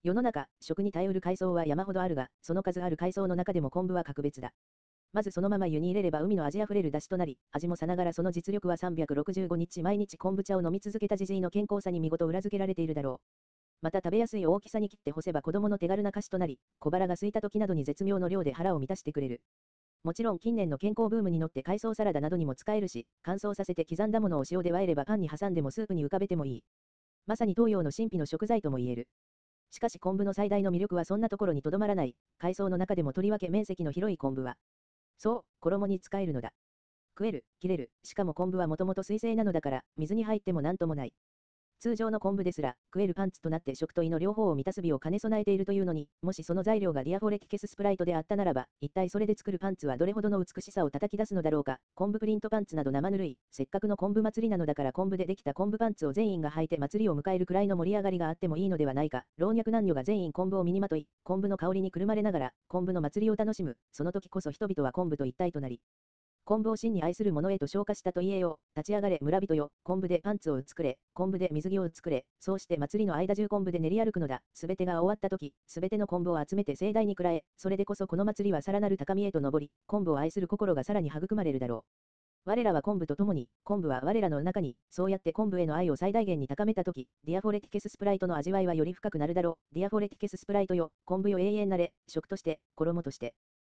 世の中、食に頼る海藻は山ほどあるが、その数ある海藻の中でも昆布は格別だ。まずそのまま湯に入れれば海の味あふれる出汁となり、味もさながらその実力は365日毎日昆布茶を飲み続けたじじいの健康さに見事裏付けられているだろう。また食べやすい大きさに切って干せば子供の手軽な菓子となり、小腹が空いた時などに絶妙の量で腹を満たしてくれる。もちろん近年の健康ブームに乗って海藻サラダなどにも使えるし、乾燥させて刻んだものを塩で和えればパンに挟んでもスープに浮かべてもいい。まさに東洋の神秘の食材とも言える。しかし昆布の最大の魅力はそんなところにとどまらない。海藻の中でもとりわけ面積の広い昆布は、そう、衣に使えるのだ。食える、切れる、しかも昆布はもともと水性なのだから、水に入っても何ともない。通常の昆布ですら、食えるパンツとなって食と胃の両方を満たす美を兼ね備えているというのに、もしその材料がディアフォレティケススプライトであったならば、一体それで作るパンツはどれほどの美しさを叩き出すのだろうか。昆布プリントパンツなど生ぬるい、せっかくの昆布祭りなのだから昆布でできた昆布パンツを全員が履いて祭りを迎えるくらいの盛り上がりがあってもいいのではないか。老若男女が全員昆布を身にまとい、昆布の香りにくるまれながら、昆布の祭りを楽しむ。その時こそ人々は昆布と一体となり、昆布を真に愛する者へと昇華したと言えよう。立ち上がれ村人よ。昆布でパンツを作れ。昆布で水着を作れ。そうして祭りの間中昆布で練り歩くのだ。すべてが終わった時、すべての昆布を集めて盛大に喰らえ。それでこそこの祭りはさらなる高みへと登り、昆布を愛する心がさらに育まれるだろう。我らは昆布と共に、昆布は我らの中に、そうやって昆布への愛を最大限に高めたとき、ディアフォレティケススプライトの味わいはより深くなるだろう。ディアフォレティケススプライトよ、昆布よ永遠なれ、食として、衣として。